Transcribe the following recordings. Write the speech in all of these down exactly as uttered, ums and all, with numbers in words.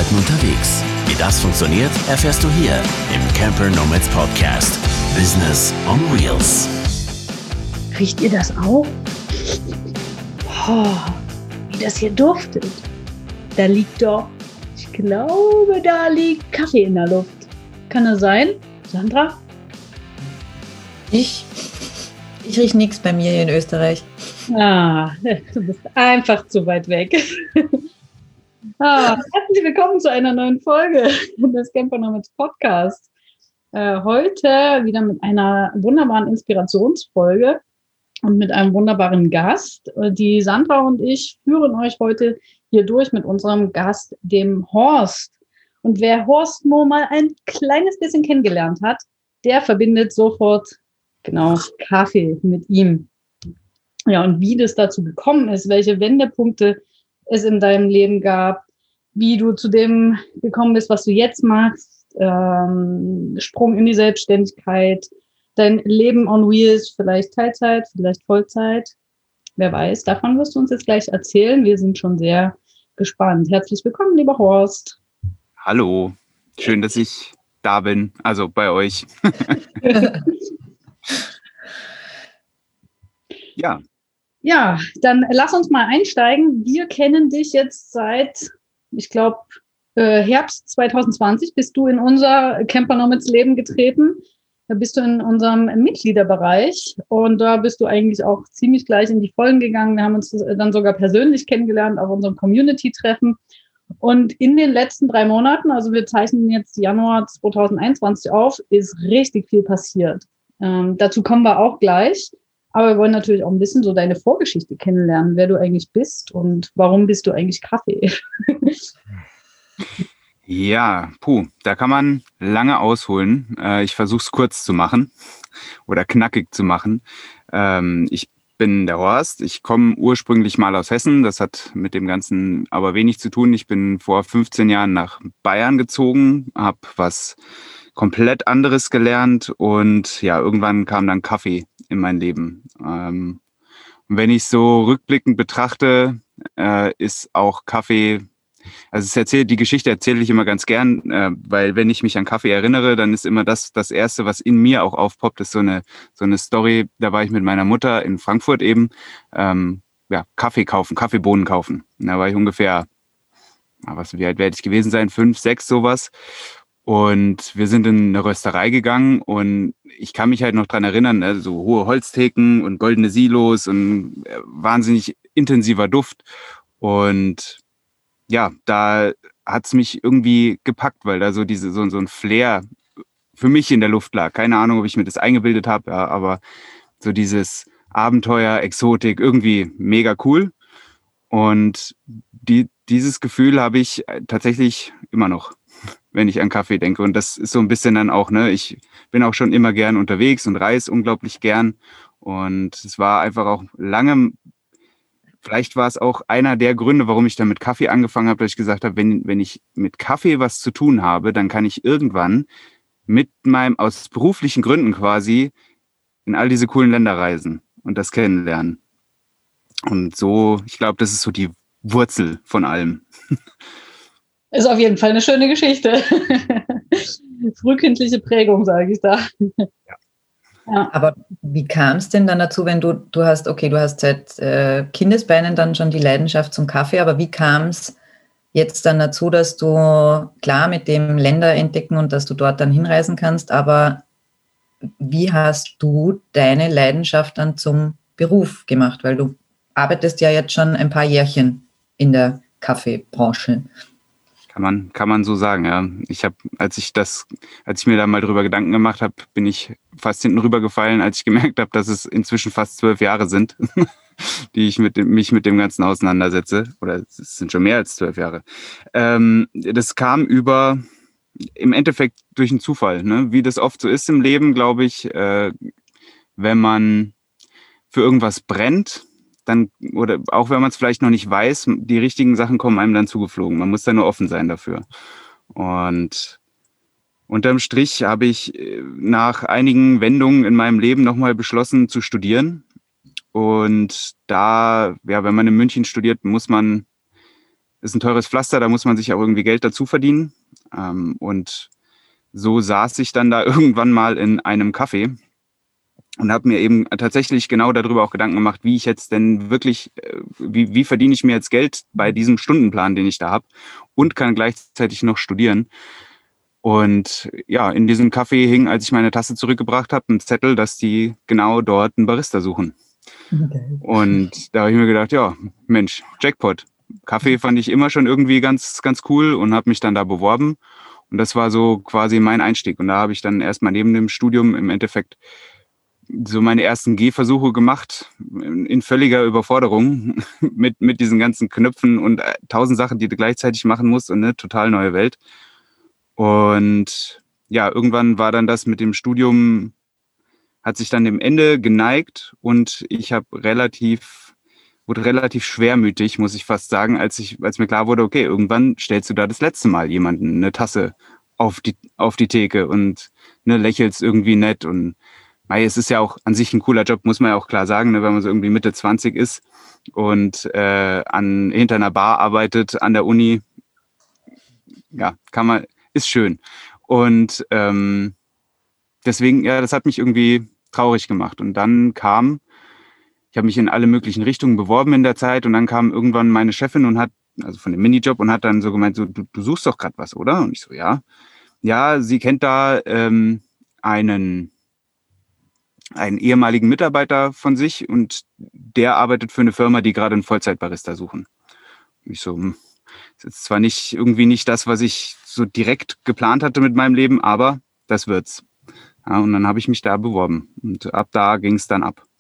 Leuten unterwegs. Wie das funktioniert, erfährst du hier im Camper Nomads Podcast. Business on Wheels. Riecht ihr das auch? Oh, wie das hier duftet. Da liegt doch, ich glaube, da liegt Kaffee in der Luft. Kann das sein, Sandra? Ich? Ich rieche nichts bei mir hier in Österreich. Ah, du bist einfach zu weit weg. Ah, herzlich willkommen zu einer neuen Folge des Camper Nomads Podcast. Äh, heute wieder mit einer wunderbaren Inspirationsfolge und mit einem wunderbaren Gast. Die Sandra und ich führen euch heute hier durch mit unserem Gast, dem Horst. Und wer Horst nur mal ein kleines bisschen kennengelernt hat, der verbindet sofort genau Kaffee mit ihm. Ja, und wie das dazu gekommen ist, welche Wendepunkte es in deinem Leben gab, wie du zu dem gekommen bist, was du jetzt machst, ähm, Sprung in die Selbstständigkeit, dein Leben on Wheels, vielleicht Teilzeit, vielleicht Vollzeit, wer weiß. Davon wirst du uns jetzt gleich erzählen. Wir sind schon sehr gespannt. Herzlich willkommen, lieber Horst. Hallo, schön, dass ich da bin, also bei euch. Ja. Ja, dann lass uns mal einsteigen. Wir kennen dich jetzt seit, ich glaube, äh, Herbst zwanzig zwanzig bist du in unser Camper Nomads Leben getreten. Da bist du in unserem Mitgliederbereich und da bist du eigentlich auch ziemlich gleich in die Vollen gegangen. Wir haben uns dann sogar persönlich kennengelernt auf unserem Community-Treffen. Und in den letzten drei Monaten, also wir zeichnen jetzt Januar zwanzig einundzwanzig auf, ist richtig viel passiert. Ähm, dazu kommen wir auch gleich. Aber wir wollen natürlich auch ein bisschen so deine Vorgeschichte kennenlernen, wer du eigentlich bist und warum bist du eigentlich Kaffee? Ja, puh, da kann man lange ausholen. Äh, ich versuche es kurz zu machen oder knackig zu machen. Ähm, ich bin der Horst. Ich komme ursprünglich mal aus Hessen. Das hat mit dem Ganzen aber wenig zu tun. Ich bin vor fünfzehn Jahren nach Bayern gezogen, habe was komplett anderes gelernt und ja, irgendwann kam dann Kaffee in mein Leben. Ähm, wenn ich so rückblickend betrachte, äh, ist auch Kaffee, also es erzählt, die Geschichte erzähle ich immer ganz gern, äh, weil wenn ich mich an Kaffee erinnere, dann ist immer das das Erste, was in mir auch aufpoppt, ist so eine so eine Story. Da war ich mit meiner Mutter in Frankfurt eben, ähm, ja, Kaffee kaufen, Kaffeebohnen kaufen. Und da war ich ungefähr, was, wie alt werde ich gewesen sein, fünf, sechs, sowas. Und wir sind in eine Rösterei gegangen und ich kann mich halt noch dran erinnern, ne, so hohe Holztheken und goldene Silos und äh, wahnsinnig intensiver Duft. Und ja, da hat's mich irgendwie gepackt, weil da so diese so, so ein Flair für mich in der Luft lag. Keine Ahnung, ob ich mir das eingebildet habe, ja, aber so dieses Abenteuer, Exotik, irgendwie mega cool. Und die, dieses Gefühl habe ich tatsächlich immer noch, wenn ich an Kaffee denke. Und das ist so ein bisschen dann auch, ne, ich bin auch schon immer gern unterwegs und reise unglaublich gern. Und es war einfach auch lange, vielleicht war es auch einer der Gründe, warum ich dann mit Kaffee angefangen habe, dass ich gesagt habe, wenn, wenn ich mit Kaffee was zu tun habe, dann kann ich irgendwann mit meinem, aus beruflichen Gründen quasi, in all diese coolen Länder reisen und das kennenlernen. Und so, ich glaube, das ist so die Wurzel von allem. Ist auf jeden Fall eine schöne Geschichte. Frühkindliche Prägung, sage ich da. Ja. Ja. Aber wie kam es denn dann dazu, wenn du, du hast, okay, du hast seit äh, Kindesbeinen dann schon die Leidenschaft zum Kaffee, aber wie kam es jetzt dann dazu, dass du, klar, mit dem Länder entdecken und dass du dort dann hinreisen kannst, aber wie hast du deine Leidenschaft dann zum Beruf gemacht? Weil du arbeitest ja jetzt schon ein paar Jährchen in der Kaffeebranche. Kann man, kann man so sagen, ja. Ich habe, als ich das, als ich mir da mal drüber Gedanken gemacht habe, bin ich fast hinten rübergefallen, als ich gemerkt habe, dass es inzwischen fast zwölf Jahre sind, die ich mit dem, mich mit dem Ganzen auseinandersetze. Oder es sind schon mehr als zwölf Jahre. Ähm, das kam über, im Endeffekt durch einen Zufall, ne? Wie das oft so ist im Leben, glaube ich, äh, wenn man für irgendwas brennt, dann, oder auch wenn man es vielleicht noch nicht weiß, die richtigen Sachen kommen einem dann zugeflogen. Man muss da nur offen sein dafür. Und unterm Strich habe ich nach einigen Wendungen in meinem Leben nochmal beschlossen zu studieren. Und da, ja, wenn man in München studiert, muss man ist ein teures Pflaster, da muss man sich auch irgendwie Geld dazu verdienen. Ähm, und so saß ich dann da irgendwann mal in einem Café und habe mir eben tatsächlich genau darüber auch Gedanken gemacht, wie ich jetzt denn wirklich, wie, wie verdiene ich mir jetzt Geld bei diesem Stundenplan, den ich da habe und kann gleichzeitig noch studieren. Und ja, in diesem Café hing, als ich meine Tasse zurückgebracht habe, ein Zettel, dass die genau dort einen Barista suchen. Okay. Und da habe ich mir gedacht, ja, Mensch, Jackpot. Kaffee fand ich immer schon irgendwie ganz, ganz cool und habe mich dann da beworben. Und das war so quasi mein Einstieg. Und da habe ich dann erstmal neben dem Studium im Endeffekt so meine ersten Gehversuche gemacht, in völliger Überforderung mit, mit diesen ganzen Knöpfen und tausend Sachen, die du gleichzeitig machen musst und eine total neue Welt. Und ja, irgendwann war dann das mit dem Studium, hat sich dann dem Ende geneigt und ich habe relativ, wurde relativ schwermütig, muss ich fast sagen, als ich, als mir klar wurde, okay, irgendwann stellst du da das letzte Mal jemanden eine Tasse auf die, auf die Theke und ne, lächelst irgendwie nett und mei, es ist ja auch an sich ein cooler Job, muss man ja auch klar sagen, ne, wenn man so irgendwie Mitte zwanzig ist und äh, an, hinter einer Bar arbeitet an der Uni, ja, kann man, ist schön. Und ähm, deswegen, ja, das hat mich irgendwie traurig gemacht. Und dann kam, ich habe mich in alle möglichen Richtungen beworben in der Zeit und dann kam irgendwann meine Chefin und hat, also von dem Minijob und hat dann so gemeint, so, du, du suchst doch gerade was, oder? Und ich so, ja. Ja, sie kennt da ähm, einen, einen ehemaligen Mitarbeiter von sich und der arbeitet für eine Firma, die gerade einen Vollzeitbarista suchen. Und ich so, hm, das ist zwar nicht irgendwie nicht das, was ich so direkt geplant hatte mit meinem Leben, aber das wird's. Ja, und dann habe ich mich da beworben und ab da ging es dann ab.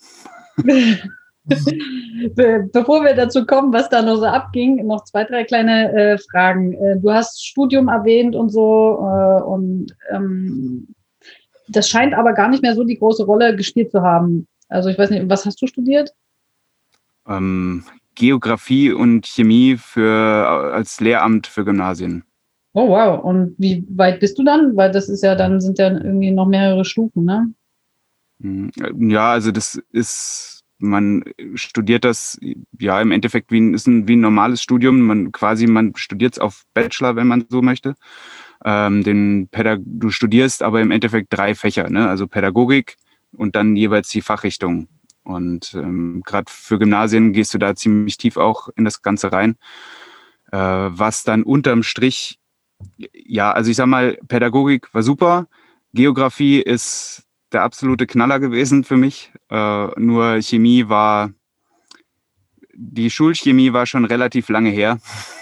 Be- Bevor wir dazu kommen, was da noch so abging, noch zwei, drei kleine äh, Fragen. Äh, du hast Studium erwähnt und so äh, und ähm, das scheint aber gar nicht mehr so die große Rolle gespielt zu haben. Also ich weiß nicht, was hast du studiert? Ähm, Geografie und Chemie für, als Lehramt für Gymnasien. Oh wow, und wie weit bist du dann? Weil das ist ja, dann sind ja irgendwie noch mehrere Stufen, ne? Ja, also das ist, man studiert das ja im Endeffekt wie ein, ist ein, wie ein normales Studium. Man quasi, man studiert es auf Bachelor, wenn man so möchte. Ähm, den Pädag- du studierst aber im Endeffekt drei Fächer, ne? Also Pädagogik und dann jeweils die Fachrichtung. Und ähm, gerade für Gymnasien gehst du da ziemlich tief auch in das Ganze rein. Äh, was dann unterm Strich, ja, also ich sag mal, Pädagogik war super. Geografie ist der absolute Knaller gewesen für mich. Äh, nur Chemie war, die Schulchemie war schon relativ lange her.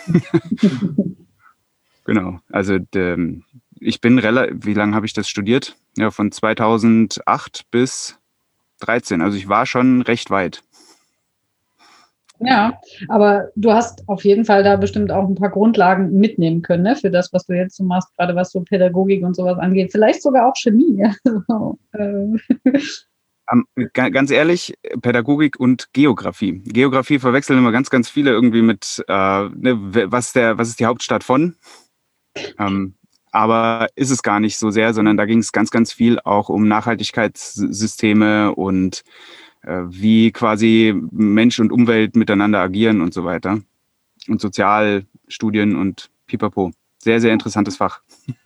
Genau, also de, ich bin relativ, wie lange habe ich das studiert? Ja, von zweitausendacht bis dreizehn, also ich war schon recht weit. Ja, aber du hast auf jeden Fall da bestimmt auch ein paar Grundlagen mitnehmen können, ne, für das, was du jetzt so machst, gerade was so Pädagogik und sowas angeht. Vielleicht sogar auch Chemie. Also, äh. Um, ganz ehrlich, Pädagogik und Geografie. Geografie verwechseln immer ganz, ganz viele irgendwie mit, äh, ne, was, der, was ist die Hauptstadt von? Ähm, aber ist es gar nicht so sehr, sondern da ging es ganz, ganz viel auch um Nachhaltigkeitssysteme und äh, wie quasi Mensch und Umwelt miteinander agieren und so weiter. Und Sozialstudien und Pipapo. Sehr, sehr interessantes Fach.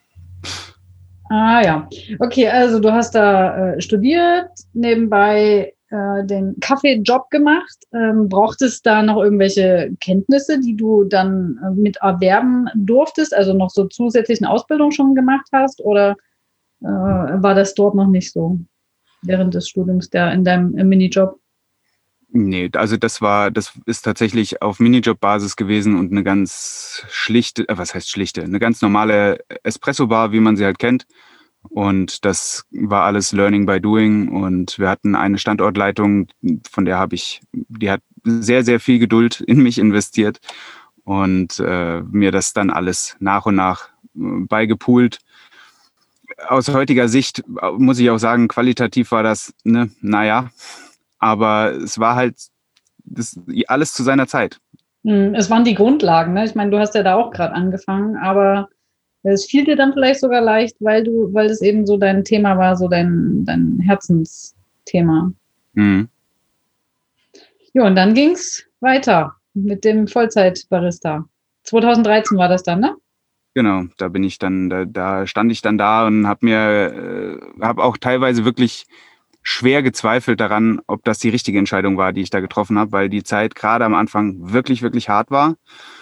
Ah ja, okay, also du hast da äh, studiert, nebenbei äh, den Kaffeejob gemacht. Ähm, brauchtest da noch irgendwelche Kenntnisse, die du dann äh, mit erwerben durftest, also noch so zusätzliche Ausbildung schon gemacht hast, oder äh, war das dort noch nicht so während des Studiums der in deinem äh, Minijob? Nee, also das war, das ist tatsächlich auf Minijob-Basis gewesen und eine ganz schlichte, äh, was heißt schlichte, eine ganz normale Espresso-Bar, wie man sie halt kennt. Und das war alles Learning by Doing. Und wir hatten eine Standortleitung, von der habe ich, die hat sehr, sehr viel Geduld in mich investiert und äh, mir das dann alles nach und nach äh, beigepoolt. Aus heutiger Sicht muss ich auch sagen, qualitativ war das, ne, naja, aber es war halt das, alles zu seiner Zeit. Es waren die Grundlagen, ne? Ich meine, du hast ja da auch gerade angefangen, aber es fiel dir dann vielleicht sogar leicht, weil du, weil es eben so dein Thema war, so dein, dein Herzensthema. Mhm. Ja, und dann ging es weiter mit dem Vollzeitbarista. zweitausenddreizehn war das dann, ne? Genau, da bin ich dann, da, da stand ich dann da und habe mir, äh, habe auch teilweise wirklich schwer gezweifelt daran, ob das die richtige Entscheidung war, die ich da getroffen habe, weil die Zeit gerade am Anfang wirklich, wirklich hart war.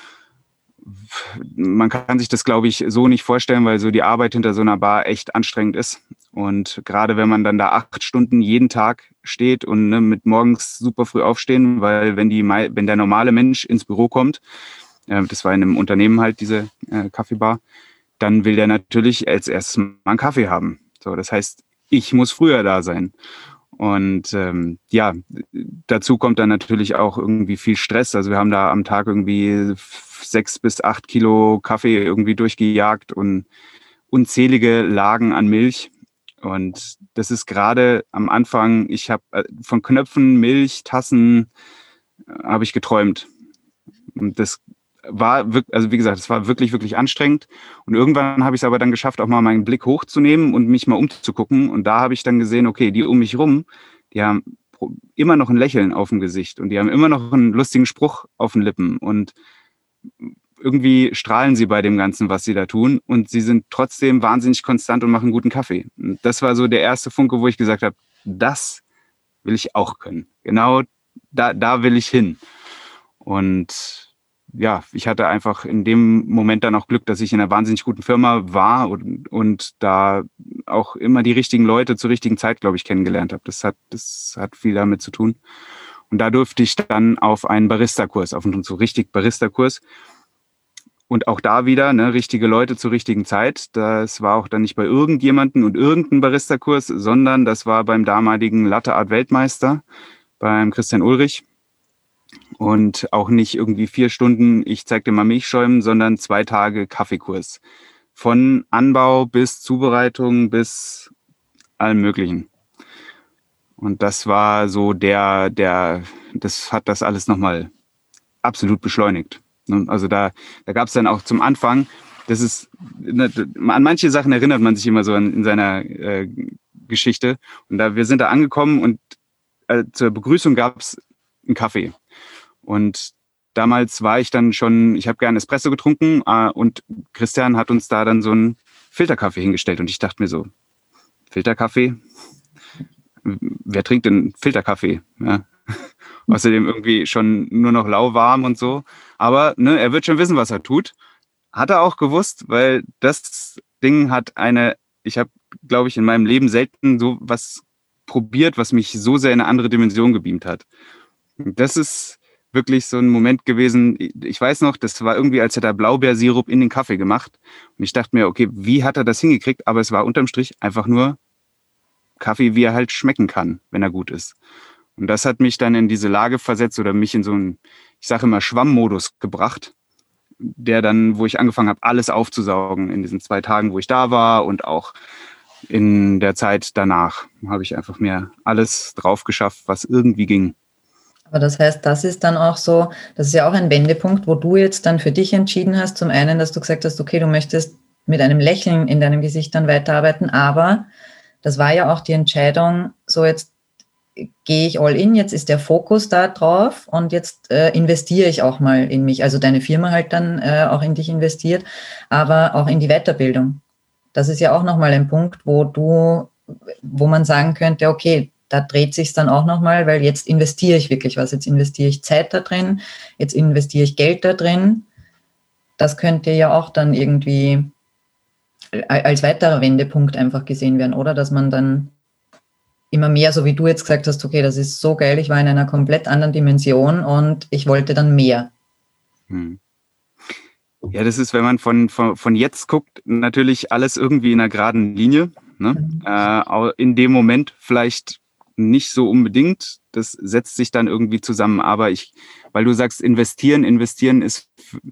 Man kann sich das, glaube ich, so nicht vorstellen, weil so die Arbeit hinter so einer Bar echt anstrengend ist. Und gerade wenn man dann da acht Stunden jeden Tag steht und ne, mit morgens super früh aufstehen, weil wenn die, wenn der normale Mensch ins Büro kommt, äh, das war in einem Unternehmen halt diese äh, Kaffeebar, dann will der natürlich als erstes mal einen Kaffee haben. So, das heißt, ich muss früher da sein. Und ähm, ja, dazu kommt dann natürlich auch irgendwie viel Stress. Also wir haben da am Tag irgendwie sechs bis acht Kilo Kaffee irgendwie durchgejagt und unzählige Lagen an Milch. Und das ist gerade am Anfang, ich habe äh, von Knöpfen, Milch, Tassen äh, habe ich geträumt. Und das war wirklich, also wie gesagt, es war wirklich, wirklich anstrengend. Und irgendwann habe ich es aber dann geschafft, auch mal meinen Blick hochzunehmen und mich mal umzugucken. Und da habe ich dann gesehen, okay, die um mich rum, die haben immer noch ein Lächeln auf dem Gesicht und die haben immer noch einen lustigen Spruch auf den Lippen. Und irgendwie strahlen sie bei dem Ganzen, was sie da tun. Und sie sind trotzdem wahnsinnig konstant und machen guten Kaffee. Und das war so der erste Funke, wo ich gesagt habe, das will ich auch können. Genau da, da will ich hin. Und ja, ich hatte einfach in dem Moment dann auch Glück, dass ich in einer wahnsinnig guten Firma war und, und da auch immer die richtigen Leute zur richtigen Zeit, glaube ich, kennengelernt habe. Das hat, das hat viel damit zu tun. Und da durfte ich dann auf einen Barista-Kurs, auf einen so richtig Barista-Kurs. Und auch da wieder, ne, richtige Leute zur richtigen Zeit. Das war auch dann nicht bei irgendjemandem und irgendein Barista-Kurs, sondern das war beim damaligen Latte-Art-Weltmeister, beim Christian Ulrich. Und auch nicht irgendwie vier Stunden, ich zeig dir mal Milchschäumen, sondern zwei Tage Kaffeekurs. Von Anbau bis Zubereitung bis allem Möglichen. Und das war so der, der, das hat das alles nochmal absolut beschleunigt. Also da, da gab es dann auch zum Anfang, das ist, an manche Sachen erinnert man sich immer so in, in seiner äh, Geschichte. Und da, wir sind da angekommen und äh, zur Begrüßung gab es einen Kaffee. Und damals war ich dann schon, ich habe gerne Espresso getrunken äh, und Christian hat uns da dann so einen Filterkaffee hingestellt. Und ich dachte mir so, Filterkaffee? Wer trinkt denn Filterkaffee? Ja. Außerdem irgendwie schon nur noch lauwarm und so. Aber ne, er wird schon wissen, was er tut. Hat er auch gewusst, weil das Ding hat eine, ich habe, glaube ich, in meinem Leben selten so was probiert, was mich so sehr in eine andere Dimension gebeamt hat. Das ist wirklich so ein Moment gewesen, ich weiß noch, das war irgendwie, als hätte er Blaubeersirup in den Kaffee gemacht. Und ich dachte mir, okay, wie hat er das hingekriegt? Aber es war unterm Strich einfach nur Kaffee, wie er halt schmecken kann, wenn er gut ist. Und das hat mich dann in diese Lage versetzt oder mich in so einen, ich sage immer, Schwammmodus gebracht, der dann, wo ich angefangen habe, alles aufzusaugen in diesen zwei Tagen, wo ich da war und auch in der Zeit danach habe ich einfach mir alles drauf geschafft, was irgendwie ging. Aber das heißt, das ist dann auch so, das ist ja auch ein Wendepunkt, wo du jetzt dann für dich entschieden hast, zum einen, dass du gesagt hast, okay, du möchtest mit einem Lächeln in deinem Gesicht dann weiterarbeiten, aber das war ja auch die Entscheidung, so jetzt gehe ich all in, jetzt ist der Fokus da drauf und jetzt äh, investiere ich auch mal in mich, also deine Firma halt dann äh, auch in dich investiert, aber auch in die Weiterbildung. Das ist ja auch nochmal ein Punkt, wo du, wo man sagen könnte, okay, da dreht sich es dann auch nochmal, weil jetzt investiere ich wirklich was. Jetzt investiere ich Zeit da drin, jetzt investiere ich Geld da drin. Das könnte ja auch dann irgendwie als weiterer Wendepunkt einfach gesehen werden, oder? Dass man dann immer mehr, so wie du jetzt gesagt hast, okay, das ist so geil, ich war in einer komplett anderen Dimension und ich wollte dann mehr. Hm. Ja, das ist, wenn man von, von, von jetzt guckt, natürlich alles irgendwie in einer geraden Linie. Ne? Mhm. Äh, in dem Moment vielleicht nicht so unbedingt. Das setzt sich dann irgendwie zusammen. Aber ich, weil du sagst, investieren, investieren ist,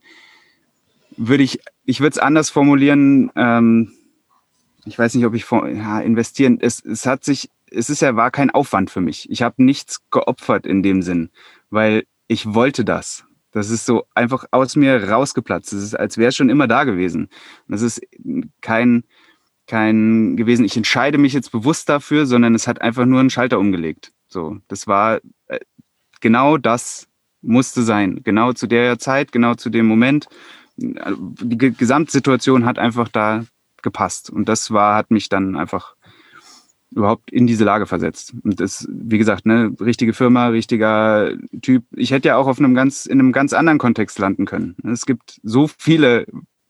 würde ich, ich würde es anders formulieren. Ähm, ich weiß nicht, ob ich, ja, investieren, es, es hat sich, es ist ja, war kein Aufwand für mich. Ich habe nichts geopfert in dem Sinn, weil ich wollte das. Das ist so einfach aus mir rausgeplatzt. Das ist, als wäre es schon immer da gewesen. Das ist kein, kein gewesen, ich entscheide mich jetzt bewusst dafür, sondern es hat einfach nur einen Schalter umgelegt. So, das war äh, genau das, musste sein. Genau zu der Zeit, genau zu dem Moment. Die Gesamtsituation hat einfach da gepasst. Und das war, hat mich dann einfach überhaupt in diese Lage versetzt. Und das, wie gesagt, ne, richtige Firma, richtiger Typ. Ich hätte ja auch auf einem ganz, in einem ganz anderen Kontext landen können. Es gibt so viele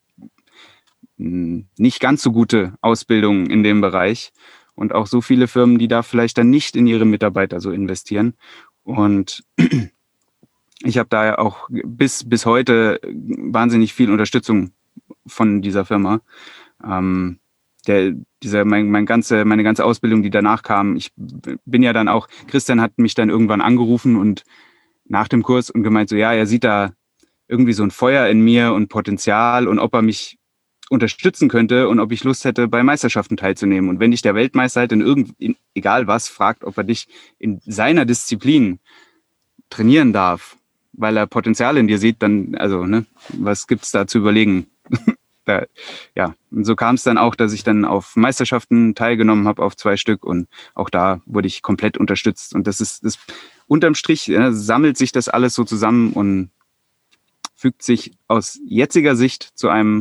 nicht ganz so gute Ausbildungen in dem Bereich und auch so viele Firmen, die da vielleicht dann nicht in ihre Mitarbeiter so investieren. Und ich habe da ja auch bis, bis heute wahnsinnig viel Unterstützung von dieser Firma. Ähm, der, dieser, mein, mein ganze, meine ganze Ausbildung, die danach kam, ich bin ja dann auch, Christian hat mich dann irgendwann angerufen und nach dem Kurs und gemeint so, ja, er sieht da irgendwie so ein Feuer in mir und Potenzial und ob er mich unterstützen könnte und ob ich Lust hätte, bei Meisterschaften teilzunehmen. Und wenn dich der Weltmeister halt in irgend, in, egal was, fragt, ob er dich in seiner Disziplin trainieren darf, weil er Potenzial in dir sieht, dann, also, ne, was gibt's da zu überlegen? da, ja, und so kam es dann auch, dass ich dann auf Meisterschaften teilgenommen habe, auf zwei Stück, und auch da wurde ich komplett unterstützt. Und das ist, das unterm Strich, ja, sammelt sich das alles so zusammen und fügt sich aus jetziger Sicht zu einem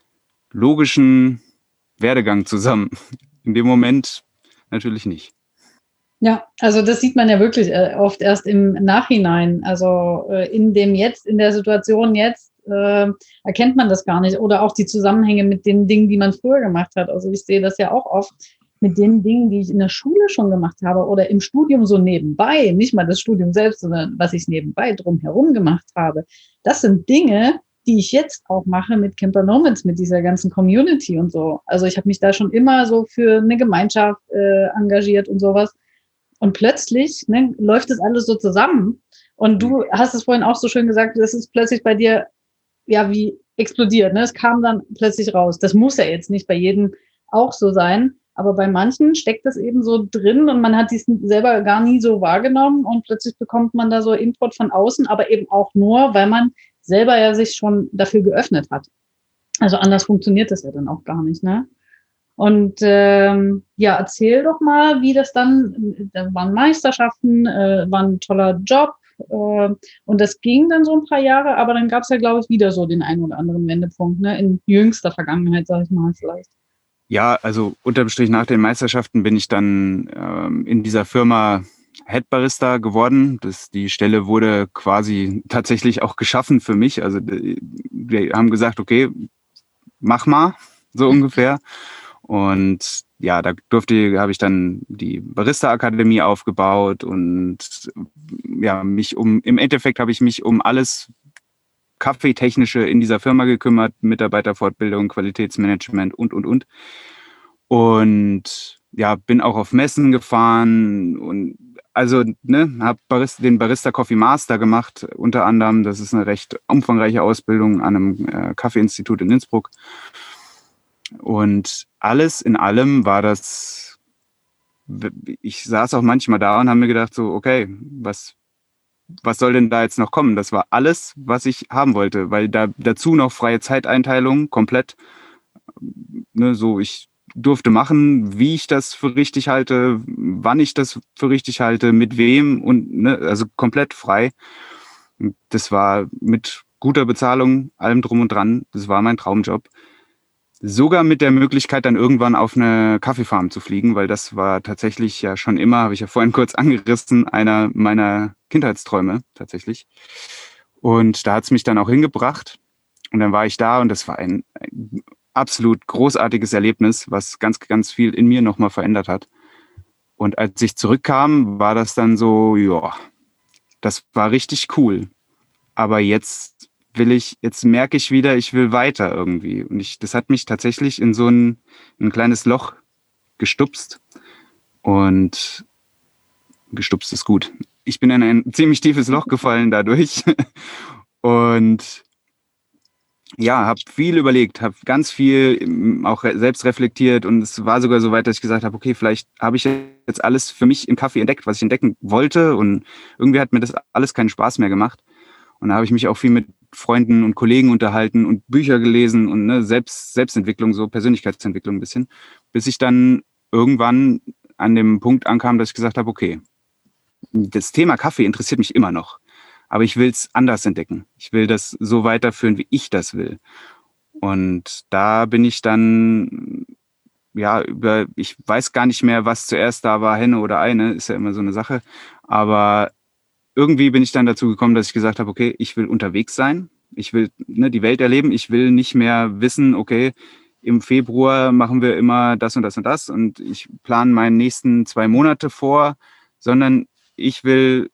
logischen Werdegang zusammen. In dem Moment natürlich nicht. Ja, also das sieht man ja wirklich äh, oft erst im Nachhinein. Also äh, in dem jetzt, in der Situation jetzt äh, erkennt man das gar nicht. Oder auch die Zusammenhänge mit den Dingen, die man früher gemacht hat. Also ich sehe das ja auch oft mit den Dingen, die ich in der Schule schon gemacht habe oder im Studium so nebenbei. Nicht mal das Studium selbst, sondern was ich nebenbei drumherum gemacht habe. Das sind Dinge, die ich jetzt auch mache mit Camper Nomads, mit dieser ganzen Community und so. Also ich habe mich da schon immer so für eine Gemeinschaft äh, engagiert und sowas. Und plötzlich ne, läuft das alles so zusammen. Und du hast es vorhin auch so schön gesagt, das ist plötzlich bei dir ja wie explodiert. Ne? Es kam dann plötzlich raus. Das muss ja jetzt nicht bei jedem auch so sein. Aber bei manchen steckt das eben so drin und man hat dies selber gar nie so wahrgenommen. Und plötzlich bekommt man da so Input von außen, aber eben auch nur, weil man selber ja sich schon dafür geöffnet hat. Also anders funktioniert das ja dann auch gar nicht, ne? Und ähm, ja, erzähl doch mal, wie das dann, da waren Meisterschaften, äh, war ein toller Job äh, und das ging dann so ein paar Jahre, aber dann gab es ja, glaube ich, wieder so den einen oder anderen Wendepunkt, ne? In jüngster Vergangenheit, sage ich mal vielleicht. Ja, also unterm Strich nach den Meisterschaften bin ich dann ähm, in dieser Firma Head Barista geworden. Das, die Stelle wurde quasi tatsächlich auch geschaffen für mich. Also wir haben gesagt, okay, mach mal, so ungefähr. Und ja, da durfte, habe ich dann die Barista-Akademie aufgebaut und ja, mich um, im Endeffekt habe ich mich um alles Kaffeetechnische in dieser Firma gekümmert, Mitarbeiterfortbildung, Qualitätsmanagement und, und, und. Und ja, bin auch auf Messen gefahren und also, ne, habe Barista, den Barista Coffee Master gemacht, unter anderem. Das ist eine recht umfangreiche Ausbildung an einem äh, Kaffeeinstitut in Innsbruck. Und alles in allem war das, ich saß auch manchmal da und habe mir gedacht so, okay, was, was soll denn da jetzt noch kommen? Das war alles, was ich haben wollte, weil da dazu noch freie Zeiteinteilung komplett, ne, so ich durfte machen, wie ich das für richtig halte, wann ich das für richtig halte, mit wem und ne, also komplett frei. Das war mit guter Bezahlung, allem drum und dran. Das war mein Traumjob. Sogar mit der Möglichkeit, dann irgendwann auf eine Kaffeefarm zu fliegen, weil das war tatsächlich ja schon immer, habe ich ja vorhin kurz angerissen, einer meiner Kindheitsträume tatsächlich. Und da hat es mich dann auch hingebracht. Und dann war ich da und das war ein, ein absolut großartiges Erlebnis, was ganz, ganz viel in mir nochmal verändert hat. Und als ich zurückkam, war das dann so, ja, das war richtig cool. Aber jetzt will ich, jetzt merke ich wieder, ich will weiter irgendwie. Und ich, das hat mich tatsächlich in so ein, ein kleines Loch gestupst. Und gestupst ist gut. Ich bin in ein ziemlich tiefes Loch gefallen dadurch. Und ja, habe viel überlegt, habe ganz viel auch selbst reflektiert und es war sogar so weit, dass ich gesagt habe, okay, vielleicht habe ich jetzt alles für mich im Kaffee entdeckt, was ich entdecken wollte und irgendwie hat mir das alles keinen Spaß mehr gemacht. Und da habe ich mich auch viel mit Freunden und Kollegen unterhalten und Bücher gelesen und ne, Selbst, Selbstentwicklung, so Persönlichkeitsentwicklung ein bisschen, bis ich dann irgendwann an dem Punkt ankam, dass ich gesagt habe, okay, das Thema Kaffee interessiert mich immer noch. aber ich will es anders entdecken. Ich will das so weiterführen, wie ich das will. Und da bin ich dann, ja, über, ich weiß gar nicht mehr, was zuerst da war, Henne oder Ei, ne? Ist ja immer so eine Sache. Aber irgendwie bin ich dann dazu gekommen, dass ich gesagt habe, okay, ich will unterwegs sein. Ich will ne, die Welt erleben. Ich will nicht mehr wissen, okay, im Februar machen wir immer das und das und das und ich plane meine nächsten zwei Monate vor, sondern ich will,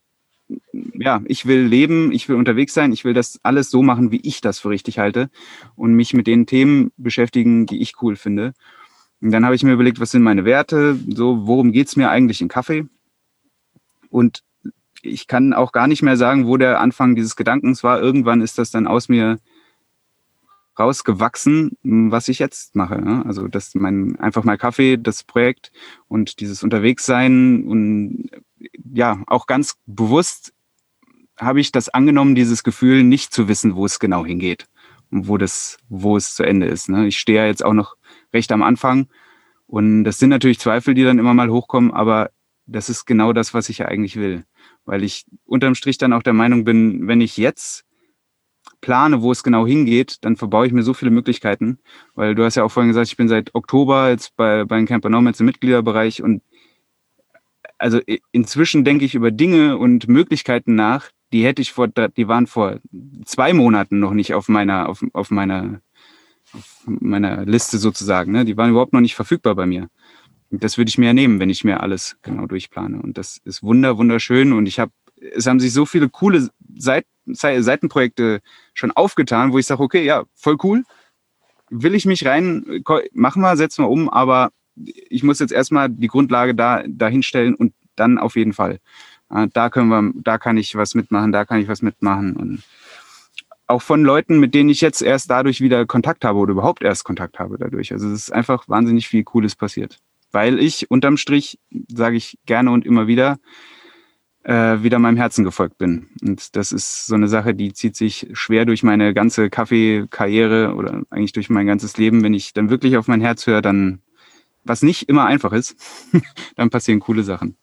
ja, ich will leben, ich will unterwegs sein, ich will das alles so machen, wie ich das für richtig halte und mich mit den Themen beschäftigen, die ich cool finde. Und dann habe ich mir überlegt, was sind meine Werte, so, worum geht's mir eigentlich in Kaffee? Und ich kann auch gar nicht mehr sagen, wo der Anfang dieses Gedankens war. Irgendwann ist das dann aus mir rausgewachsen, was ich jetzt mache. Also das mein einfach mal Kaffee, das Projekt und dieses Unterwegssein und ja, auch ganz bewusst habe ich das angenommen, dieses Gefühl, nicht zu wissen, wo es genau hingeht und wo das, wo es zu Ende ist. Ich stehe ja jetzt auch noch recht am Anfang und das sind natürlich Zweifel, die dann immer mal hochkommen, aber das ist genau das, was ich ja eigentlich will, weil ich unterm Strich dann auch der Meinung bin, wenn ich jetzt plane, wo es genau hingeht, dann verbaue ich mir so viele Möglichkeiten, weil du hast ja auch vorhin gesagt, ich bin seit Oktober jetzt bei, bei den Camper Nomads im Mitgliederbereich und also inzwischen denke ich über Dinge und Möglichkeiten nach, die hätte ich vor, die waren vor zwei Monaten noch nicht auf meiner, auf, auf meiner, auf meiner Liste sozusagen, ne? Die waren überhaupt noch nicht verfügbar bei mir. Und das würde ich mir ja nehmen, wenn ich mir alles genau durchplane. Und das ist wunder, wunderschön und ich habe, es haben sich so viele coole Seiten Seitenprojekte schon aufgetan, wo ich sage, okay, ja, voll cool, will ich mich rein, machen wir, setzen wir um, aber ich muss jetzt erstmal die Grundlage da dahin stellen und dann auf jeden Fall. Da können wir, da kann ich was mitmachen, da kann ich was mitmachen und auch von Leuten, mit denen ich jetzt erst dadurch wieder Kontakt habe oder überhaupt erst Kontakt habe dadurch. Also es ist einfach wahnsinnig viel Cooles passiert, weil ich unterm Strich, sage ich gerne und immer wieder, Äh, wieder meinem Herzen gefolgt bin. Und das ist so eine Sache, die zieht sich schwer durch meine ganze Kaffeekarriere oder eigentlich durch mein ganzes Leben. Wenn ich dann wirklich auf mein Herz höre, dann, was nicht immer einfach ist, dann passieren coole Sachen.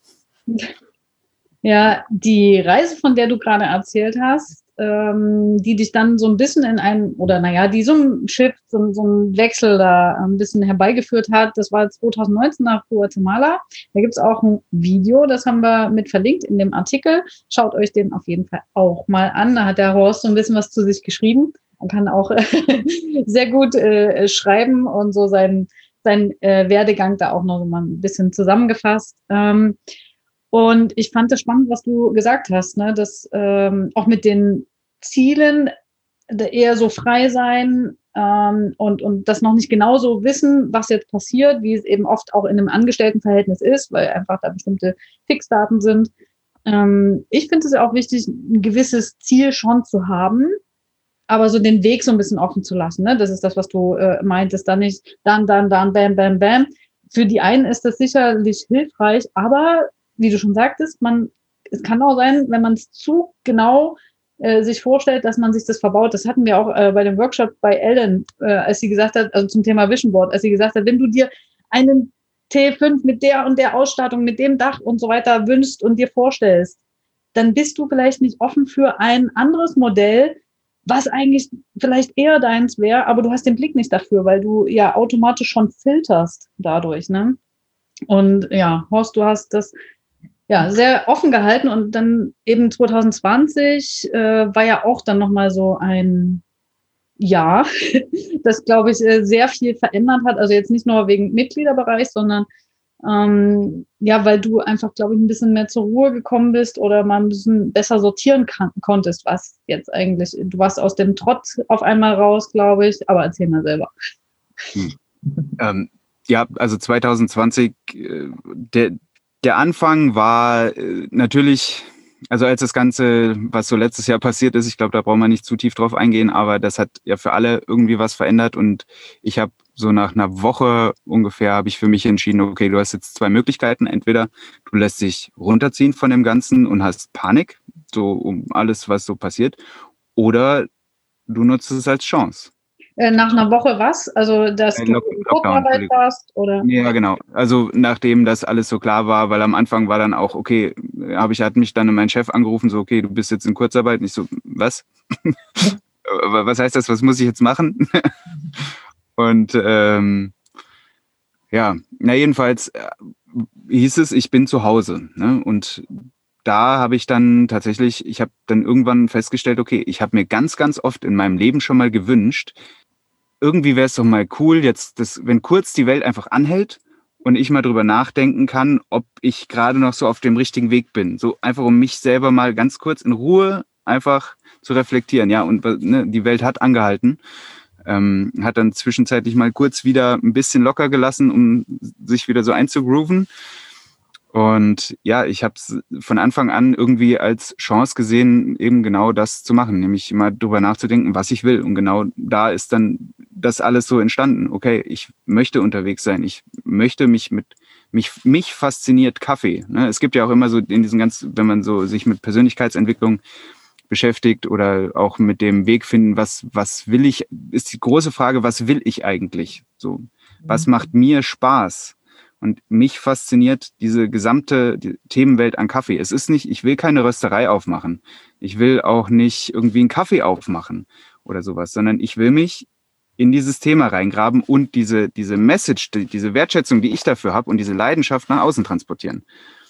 Ja, die Reise, von der du gerade erzählt hast, ähm, die dich dann so ein bisschen in einen, oder naja, die so ein Shift, so, so ein Wechsel da ein bisschen herbeigeführt hat, das war zwanzig neunzehn nach Guatemala. Da gibt's auch ein Video, das haben wir mit verlinkt in dem Artikel. Schaut euch den auf jeden Fall auch mal an. Da hat der Horst so ein bisschen was zu sich geschrieben. Man kann auch sehr gut äh, schreiben und so seinen, seinen äh, Werdegang da auch noch mal ein bisschen zusammengefasst. Ähm, Und ich fand das spannend, was du gesagt hast, ne? Dass ähm, auch mit den Zielen eher so frei sein ähm, und, und das noch nicht genauso wissen, was jetzt passiert, wie es eben oft auch in einem Angestelltenverhältnis ist, weil einfach da bestimmte Fixdaten sind. Ähm, ich finde es ja auch wichtig, ein gewisses Ziel schon zu haben, aber so den Weg so ein bisschen offen zu lassen. Ne? Das ist das, was du äh, meintest, dann nicht dann, dann, dann, bam, bam, bam. Für die einen ist das sicherlich hilfreich, aber wie du schon sagtest, man, es kann auch sein, wenn man es zu genau äh, sich vorstellt, dass man sich das verbaut. Das hatten wir auch äh, bei dem Workshop bei Ellen, äh, als sie gesagt hat, also zum Thema Vision Board, als sie gesagt hat, wenn du dir einen T fünf mit der und der Ausstattung, mit dem Dach und so weiter wünschst und dir vorstellst, dann bist du vielleicht nicht offen für ein anderes Modell, was eigentlich vielleicht eher deins wäre, aber du hast den Blick nicht dafür, weil du ja automatisch schon filterst dadurch, ne? Und ja, Horst, du hast das ja sehr offen gehalten und dann eben zwanzig zwanzig äh, war ja auch dann nochmal so ein Jahr, das, glaube ich, sehr viel verändert hat. Also jetzt nicht nur wegen Mitgliederbereich, sondern ähm, ja, weil du einfach, glaube ich, ein bisschen mehr zur Ruhe gekommen bist oder mal ein bisschen besser sortieren kann, konntest, was jetzt eigentlich, du warst aus dem Trott auf einmal raus, glaube ich, aber erzähl mal selber. Hm. ähm, ja, also zwanzig zwanzig, äh, der, der Anfang war äh, natürlich, also als das Ganze, was so letztes Jahr passiert ist, ich glaube, da brauchen wir nicht zu tief drauf eingehen, aber das hat ja für alle irgendwie was verändert und ich habe so nach einer Woche ungefähr habe ich für mich entschieden, okay, du hast jetzt zwei Möglichkeiten. Entweder du lässt dich runterziehen von dem Ganzen und hast Panik, so um alles, was so passiert, oder du nutzt es als Chance. Äh, nach einer Woche was? Also, dass Äh, du Lock- in Lockdown, Kurzarbeit Entschuldigung. warst? Oder? Ja, genau. Also nachdem das alles so klar war, weil am Anfang war dann auch, okay, habe ich, hat mich dann mein Chef angerufen, so, okay, du bist jetzt in Kurzarbeit. Und ich so, was? Was heißt das? Was muss ich jetzt machen? Und ähm, ja, na jedenfalls äh, hieß es, ich bin zu Hause. Ne? Und da habe ich dann tatsächlich, ich habe dann irgendwann festgestellt, okay, ich habe mir ganz, ganz oft in meinem Leben schon mal gewünscht, irgendwie wäre es doch mal cool, jetzt, das, wenn kurz die Welt einfach anhält und ich mal drüber nachdenken kann, ob ich gerade noch so auf dem richtigen Weg bin. So einfach, um mich selber mal ganz kurz in Ruhe einfach zu reflektieren. Ja, und ne, die Welt hat angehalten, ähm, hat dann zwischenzeitlich mal kurz wieder ein bisschen locker gelassen, um sich wieder so einzugrooven. Und ja, ich habe es von Anfang an irgendwie als Chance gesehen, eben genau das zu machen, nämlich mal drüber nachzudenken, was ich will. Und genau da ist dann das alles so entstanden. Okay, ich möchte unterwegs sein. Ich möchte mich mit, mich, mich fasziniert Kaffee. Ne? Es gibt ja auch immer so in diesen ganzen, wenn man so sich mit Persönlichkeitsentwicklung beschäftigt oder auch mit dem Weg finden, was, was will ich, ist die große Frage, was will ich eigentlich? So, was macht mir Spaß? Und mich fasziniert diese gesamte die Themenwelt an Kaffee. Es ist nicht, ich will keine Rösterei aufmachen. Ich will auch nicht irgendwie einen Kaffee aufmachen oder sowas, sondern ich will mich in dieses Thema reingraben und diese, diese Message, die, diese Wertschätzung, die ich dafür habe und diese Leidenschaft nach außen transportieren.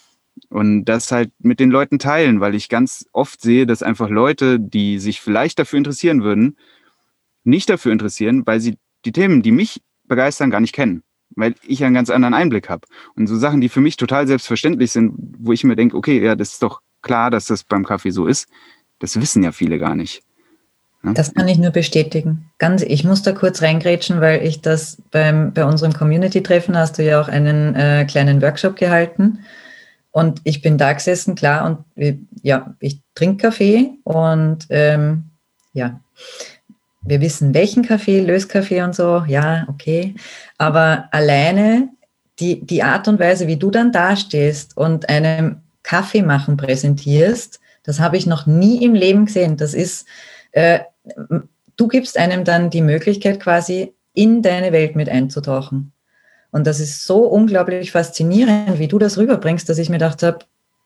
Und das halt mit den Leuten teilen, weil ich ganz oft sehe, dass einfach Leute, die sich vielleicht dafür interessieren würden, nicht dafür interessieren, weil sie die Themen, die mich begeistern, gar nicht kennen. Weil ich einen ganz anderen Einblick habe. Und so Sachen, die für mich total selbstverständlich sind, wo ich mir denke, okay, ja, das ist doch klar, dass das beim Kaffee so ist, das wissen ja viele gar nicht. Ja? Das kann ich nur bestätigen. Ganz, ich muss da kurz reingrätschen, weil ich das beim, bei unserem Community-Treffen hast du ja auch einen äh, kleinen Workshop gehalten. Und ich bin da gesessen, klar, und wir, ja, ich trinke Kaffee und ähm, ja, wir wissen, welchen Kaffee, Löskaffee und so, ja, okay. Aber alleine die, die Art und Weise, wie du dann dastehst und einem Kaffee machen präsentierst, das habe ich noch nie im Leben gesehen. Das ist, äh, du gibst einem dann die Möglichkeit, quasi in deine Welt mit einzutauchen. Und das ist so unglaublich faszinierend, wie du das rüberbringst, dass ich mir gedacht habe,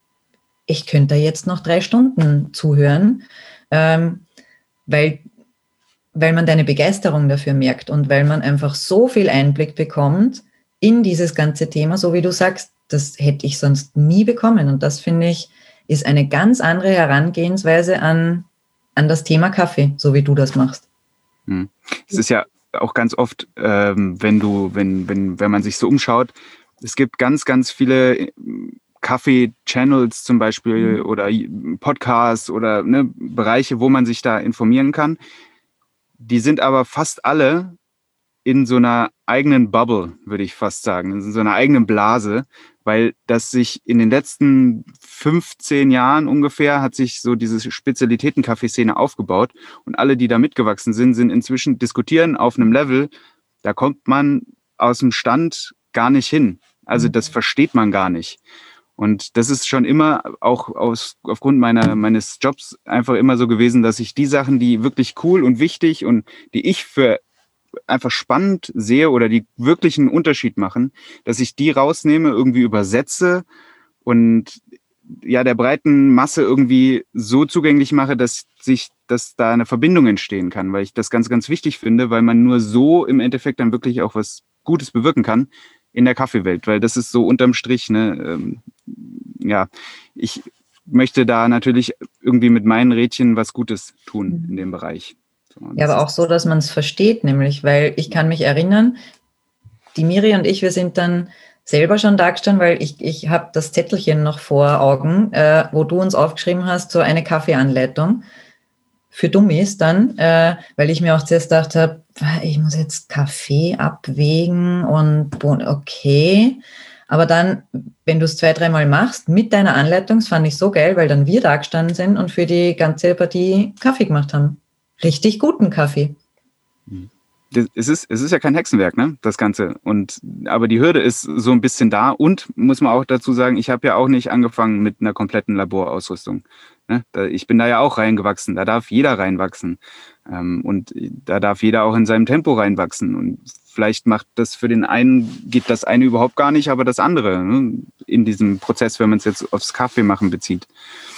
ich könnte da jetzt noch drei Stunden zuhören, ähm, weil weil man deine Begeisterung dafür merkt und weil man einfach so viel Einblick bekommt in dieses ganze Thema, so wie du sagst, das hätte ich sonst nie bekommen. Und das, finde ich, ist eine ganz andere Herangehensweise an, an das Thema Kaffee, so wie du das machst. Hm. Es ist ja auch ganz oft, ähm, wenn du, wenn, wenn, wenn man sich so umschaut, es gibt ganz, ganz viele Kaffee-Channels zum Beispiel mhm. oder Podcasts oder ne, Bereiche, wo man sich da informieren kann. Die sind aber fast alle in so einer eigenen Bubble, würde ich fast sagen, in so einer eigenen Blase, weil das sich in den letzten fünfzehn Jahren ungefähr hat sich so diese Spezialitäten-Kaffeeszene aufgebaut und alle, die da mitgewachsen sind, sind inzwischen diskutieren auf einem Level, da kommt man aus dem Stand gar nicht hin. Also das versteht man gar nicht. Und das ist schon immer auch aus, aufgrund meiner, meines Jobs einfach immer so gewesen, dass ich die Sachen, die wirklich cool und wichtig und die ich für einfach spannend sehe oder die wirklich einen Unterschied machen, dass ich die rausnehme, irgendwie übersetze und ja der breiten Masse irgendwie so zugänglich mache, dass sich, dass da eine Verbindung entstehen kann, weil ich das ganz, ganz wichtig finde, weil man nur so im Endeffekt dann wirklich auch was Gutes bewirken kann in der Kaffeewelt, weil das ist so unterm Strich, ne, ähm, ja, ich möchte da natürlich irgendwie mit meinen Rädchen was Gutes tun in dem Bereich. So, ja, aber auch so, dass man es versteht, nämlich, weil ich kann mich erinnern, die Miri und ich, wir sind dann selber schon da gestanden, weil ich, ich habe das Zettelchen noch vor Augen, äh, wo du uns aufgeschrieben hast, so eine Kaffeeanleitung für Dummies dann, äh, weil ich mir auch zuerst gedacht habe, ich muss jetzt Kaffee abwägen und okay, aber dann, wenn du es zwei, dreimal machst mit deiner Anleitung, das fand ich so geil, weil dann wir da gestanden sind und für die ganze Partie Kaffee gemacht haben. Richtig guten Kaffee. das, es ist, es ist ja kein Hexenwerk, ne, das Ganze. Und, aber die Hürde ist so ein bisschen da. Und muss man auch dazu sagen, ich habe ja auch nicht angefangen mit einer kompletten Laborausrüstung. Ne? Da, ich bin da ja auch reingewachsen. Da darf jeder reinwachsen. Ähm, und da darf jeder auch in seinem Tempo reinwachsen. Und vielleicht macht das für den einen, geht das eine überhaupt gar nicht, aber das andere, ne, in diesem Prozess, wenn man es jetzt aufs Kaffee machen bezieht.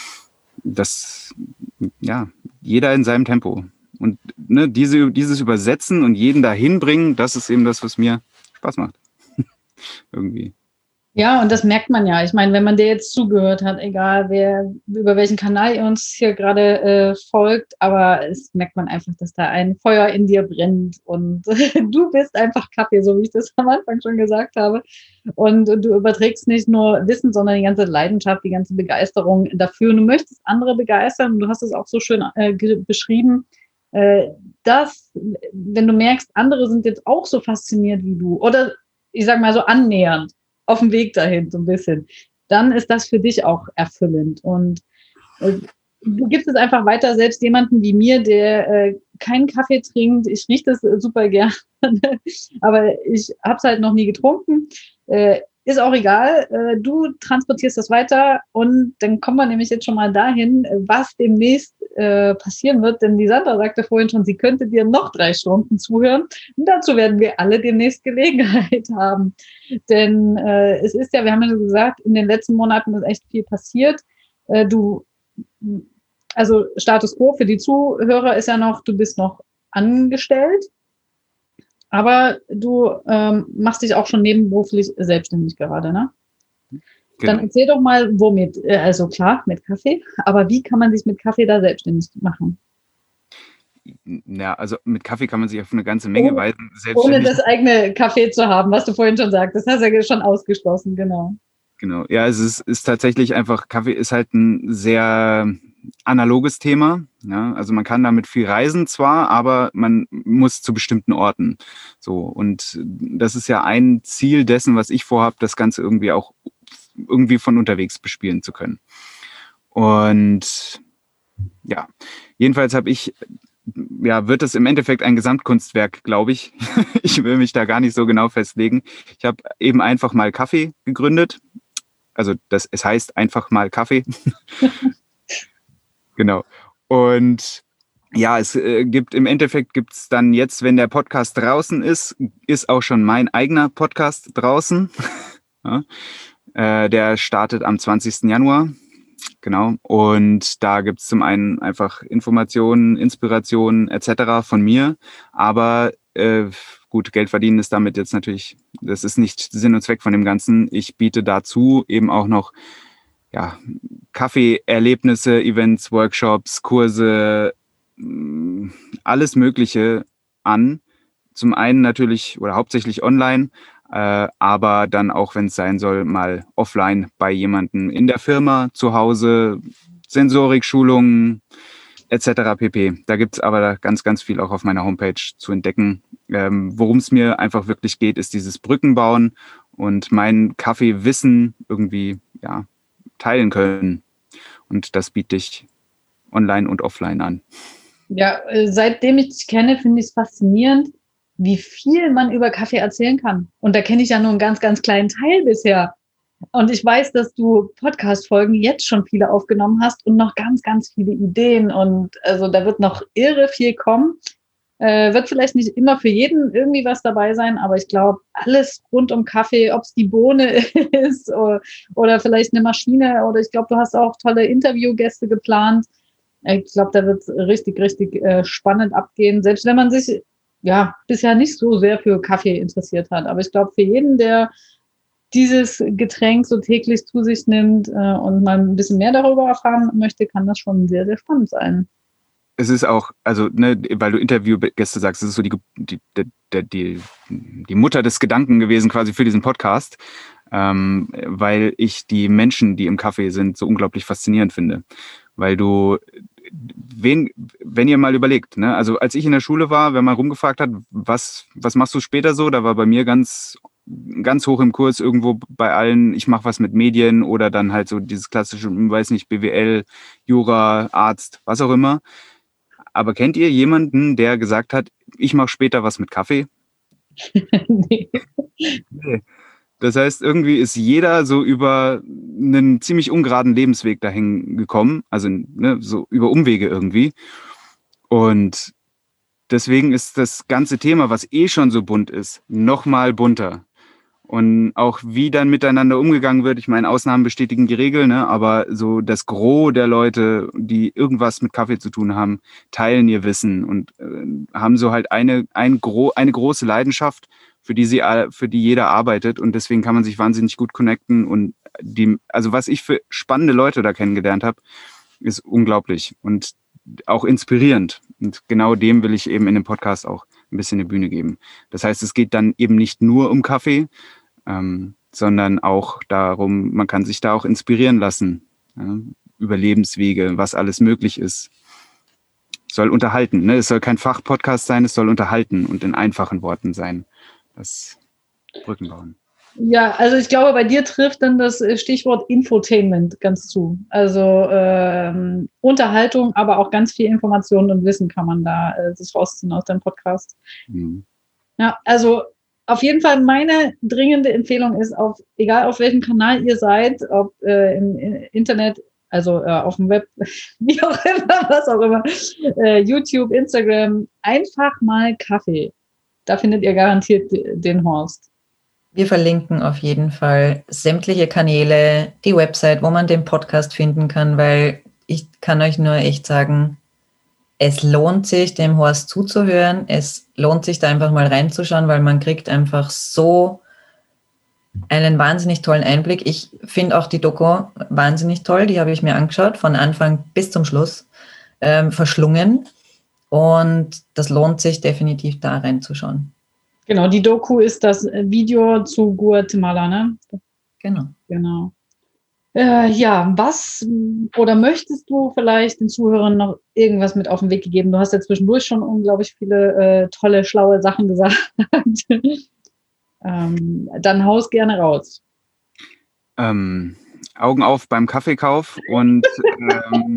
Das, ja, jeder in seinem Tempo. Und ne, diese, dieses Übersetzen und jeden dahin bringen, das ist eben das, was mir Spaß macht. Irgendwie. Ja, und das merkt man ja. Ich meine, wenn man dir jetzt zugehört hat, egal wer, über welchen Kanal ihr uns hier gerade äh, folgt, aber es merkt man einfach, dass da ein Feuer in dir brennt und du bist einfach Kaffee, so wie ich das am Anfang schon gesagt habe. Und du überträgst nicht nur Wissen, sondern die ganze Leidenschaft, die ganze Begeisterung dafür. Und du möchtest andere begeistern und du hast es auch so schön äh, beschrieben, äh, dass, wenn du merkst, andere sind jetzt auch so fasziniert wie du oder ich sag mal so annähernd, auf dem Weg dahin so ein bisschen, dann ist das für dich auch erfüllend. Und äh, du gibst es einfach weiter, selbst jemanden wie mir, der äh, keinen Kaffee trinkt. Ich rieche das äh, super gerne, aber ich habe es halt noch nie getrunken. Äh, ist auch egal. Äh, du transportierst das weiter und dann kommen wir nämlich jetzt schon mal dahin, was demnächst äh, passieren wird. Denn die Sandra sagte vorhin schon, sie könnte dir noch drei Stunden zuhören. Und dazu werden wir alle demnächst Gelegenheit haben. Denn äh, es ist ja, wir haben ja gesagt, in den letzten Monaten ist echt viel passiert. Äh, du, also Status quo für die Zuhörer ist ja noch, du bist noch angestellt. Aber du ähm, machst dich auch schon nebenberuflich selbstständig gerade, ne? Genau. Dann erzähl doch mal, womit. Also klar, mit Kaffee. Aber wie kann man sich mit Kaffee da selbstständig machen? Ja, also mit Kaffee kann man sich auf eine ganze Menge oh, Weisen selbstständig... Ohne das eigene Kaffee zu haben, was du vorhin schon sagtest. Das hast du ja schon ausgeschlossen, genau. Genau, ja, es ist, ist tatsächlich einfach, Kaffee ist halt ein sehr analoges Thema. Ja, also man kann damit viel reisen zwar, aber man muss zu bestimmten Orten. So, und das ist ja ein Ziel dessen, was ich vorhabe, das Ganze irgendwie auch irgendwie von unterwegs bespielen zu können. Und ja, jedenfalls habe ich, ja, wird es im Endeffekt ein Gesamtkunstwerk, glaube ich. Ich will mich da gar nicht so genau festlegen. Ich habe eben einfach mal Kaffee gegründet. Also das, es heißt einfach mal Kaffee. Genau. Und ja, es äh, gibt im Endeffekt gibt es dann jetzt, wenn der Podcast draußen ist, ist auch schon mein eigener Podcast draußen. Ja. Äh, der startet am zwanzigsten Januar. Genau. Und da gibt es zum einen einfach Informationen, Inspirationen et cetera von mir. Aber äh, gut, Geld verdienen ist damit jetzt natürlich, das ist nicht Sinn und Zweck von dem Ganzen. Ich biete dazu eben auch noch ja, Kaffee-Erlebnisse, Events, Workshops, Kurse, alles Mögliche an. Zum einen natürlich oder hauptsächlich online, äh, aber dann auch, wenn es sein soll, mal offline bei jemandem in der Firma, zu Hause, Sensorik-Schulungen et cetera pp. Da gibt es aber ganz, ganz viel auch auf meiner Homepage zu entdecken. Ähm, worum es mir einfach wirklich geht, ist dieses Brückenbauen und mein Kaffeewissen irgendwie ja, teilen können. Und das biete ich online und offline an. Ja, seitdem ich dich kenne, finde ich es faszinierend, wie viel man über Kaffee erzählen kann. Und da kenne ich ja nur einen ganz, ganz kleinen Teil bisher. Und ich weiß, dass du Podcast-Folgen jetzt schon viele aufgenommen hast und noch ganz, ganz viele Ideen. Und also da wird noch irre viel kommen. Äh, wird vielleicht nicht immer für jeden irgendwie was dabei sein, aber ich glaube, alles rund um Kaffee, ob es die Bohne ist oder, oder vielleicht eine Maschine oder ich glaube, du hast auch tolle Interviewgäste geplant. Ich glaube, da wird es richtig, richtig äh, spannend abgehen, selbst wenn man sich ja bisher nicht so sehr für Kaffee interessiert hat. Aber ich glaube, für jeden, der dieses Getränk so täglich zu sich nimmt äh, und mal ein bisschen mehr darüber erfahren möchte, kann das schon sehr, sehr spannend sein. Es ist auch, also, ne, weil du Interviewgäste sagst, es ist so die, die, die, die, die Mutter des Gedanken gewesen quasi für diesen Podcast, ähm, weil ich die Menschen, die im Kaffee sind, so unglaublich faszinierend finde. Weil du, wen, wenn ihr mal überlegt, ne, also als ich in der Schule war, wenn man rumgefragt hat, was, was machst du später so, da war bei mir ganz, ganz hoch im Kurs irgendwo bei allen, ich mache was mit Medien oder dann halt so dieses klassische, weiß nicht, B W L, Jura, Arzt, was auch immer. Aber kennt ihr jemanden, der gesagt hat, ich mache später was mit Kaffee? Nee. Nee. Das heißt, irgendwie ist jeder so über einen ziemlich ungeraden Lebensweg dahin gekommen, also ne, so über Umwege irgendwie. Und deswegen ist das ganze Thema, was eh schon so bunt ist, noch mal bunter. Und auch wie dann miteinander umgegangen wird, ich meine, Ausnahmen bestätigen die Regel, ne? Aber so das Gros der Leute, die irgendwas mit Kaffee zu tun haben, teilen ihr Wissen und äh, haben so halt eine, ein gro eine große Leidenschaft, für die sie, für die jeder arbeitet, und deswegen kann man sich wahnsinnig gut connecten. Und die, also was ich für spannende Leute da kennengelernt habe, ist unglaublich und auch inspirierend. Und genau dem will ich eben in dem Podcast auch ein bisschen eine Bühne geben. Das heißt, es geht dann eben nicht nur um Kaffee, ähm, sondern auch darum, man kann sich da auch inspirieren lassen, ja, über Lebenswege, was alles möglich ist. Soll unterhalten, ne? Es soll kein Fachpodcast sein, es soll unterhalten und in einfachen Worten sein. Das Brücken bauen. Ja, also ich glaube, bei dir trifft dann das Stichwort Infotainment ganz zu. Also ähm, Unterhaltung, aber auch ganz viel Informationen und Wissen kann man da äh, sich rausziehen aus deinem Podcast. Mhm. Ja, also auf jeden Fall meine dringende Empfehlung ist, auf, egal auf welchem Kanal ihr seid, ob äh, im Internet, also äh, auf dem Web, wie auch immer, was auch immer, äh, YouTube, Instagram, einfach mal Kaffee. Da findet ihr garantiert den Horst. Wir verlinken auf jeden Fall sämtliche Kanäle, die Website, wo man den Podcast finden kann, weil ich kann euch nur echt sagen, es lohnt sich, dem Horst zuzuhören. Es lohnt sich, da einfach mal reinzuschauen, weil man kriegt einfach so einen wahnsinnig tollen Einblick. Ich finde auch die Doku wahnsinnig toll. Die habe ich mir angeschaut, von Anfang bis zum Schluss, ähm, verschlungen. Und das lohnt sich definitiv, da reinzuschauen. Genau, die Doku ist das Video zu Guatemala, ne? Genau. Genau. Äh, ja, was oder möchtest du vielleicht den Zuhörern noch irgendwas mit auf den Weg gegeben? Du hast ja zwischendurch schon unglaublich viele äh, tolle, schlaue Sachen gesagt. ähm, dann haus gerne raus. Ähm, Augen auf beim Kaffeekauf und ähm,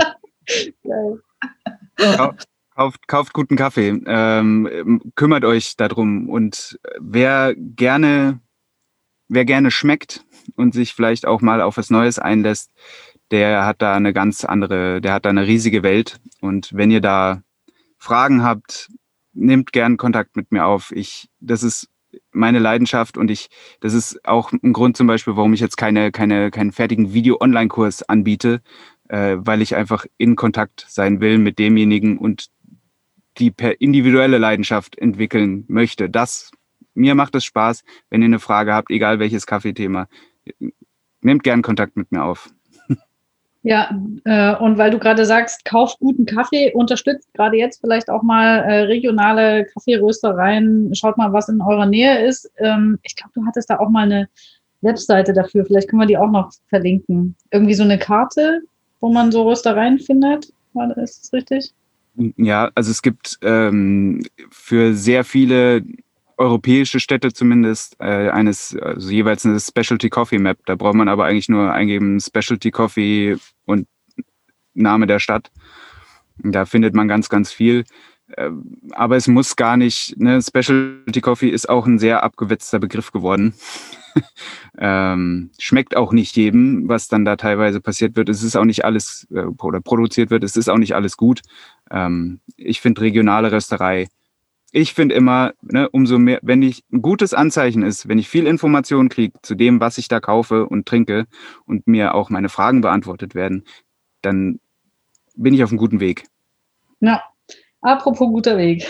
kauft, kauft, kauft guten Kaffee. Ähm, kümmert euch darum. Und wer gerne, wer gerne schmeckt und sich vielleicht auch mal auf was Neues einlässt, der hat da eine ganz andere, der hat da eine riesige Welt. Und wenn ihr da Fragen habt, nehmt gern Kontakt mit mir auf. Ich, das ist meine Leidenschaft und ich, das ist auch ein Grund zum Beispiel, warum ich jetzt keine, keine, keinen fertigen Video-Online-Kurs anbiete, äh, weil ich einfach in Kontakt sein will mit demjenigen und die per individuelle Leidenschaft entwickeln möchte. Das, mir macht es Spaß, wenn ihr eine Frage habt, egal welches Kaffeethema. Nehmt gern Kontakt mit mir auf. Ja, äh, und weil du gerade sagst, kauft guten Kaffee, unterstützt gerade jetzt vielleicht auch mal äh, regionale Kaffeeröstereien, schaut mal, was in eurer Nähe ist. Ähm, ich glaube, du hattest da auch mal eine Webseite dafür, vielleicht können wir die auch noch verlinken. Irgendwie so eine Karte, wo man so Röstereien findet, ist das richtig? Ja, also es gibt ähm, für sehr viele europäische Städte zumindest äh, eines, also jeweils eine Specialty Coffee Map. Da braucht man aber eigentlich nur eingeben Specialty Coffee und Name der Stadt. Da findet man ganz, ganz viel. Äh, aber es muss gar nicht, ne? Specialty Coffee ist auch ein sehr abgewetzter Begriff geworden. ähm, schmeckt auch nicht jedem, was dann da teilweise passiert wird. Es ist auch nicht alles äh, oder produziert wird. Es ist auch nicht alles gut. Ähm, ich finde regionale Rösterei. Ich finde immer, ne, umso mehr, wenn ich ein gutes Anzeichen ist, wenn ich viel Information kriege zu dem, was ich da kaufe und trinke und mir auch meine Fragen beantwortet werden, dann bin ich auf einem guten Weg. Ja, apropos guter Weg.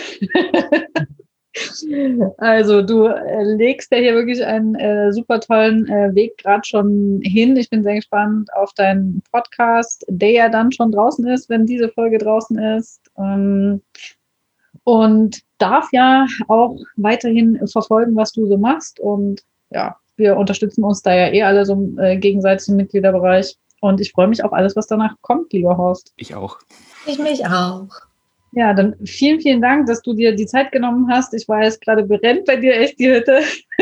Also du äh, legst ja hier wirklich einen äh, super tollen äh, Weg gerade schon hin. Ich bin sehr gespannt auf deinen Podcast, der ja dann schon draußen ist, wenn diese Folge draußen ist. Ähm, und darf ja auch weiterhin verfolgen, was du so machst. Und ja, wir unterstützen uns da ja eh alle so äh, gegenseitig im Mitgliederbereich. Und ich freue mich auf alles, was danach kommt, lieber Horst. Ich auch. Ich mich auch. Ja, dann vielen, vielen Dank, dass du dir die Zeit genommen hast. Ich weiß, gerade brennt bei dir echt die Hütte.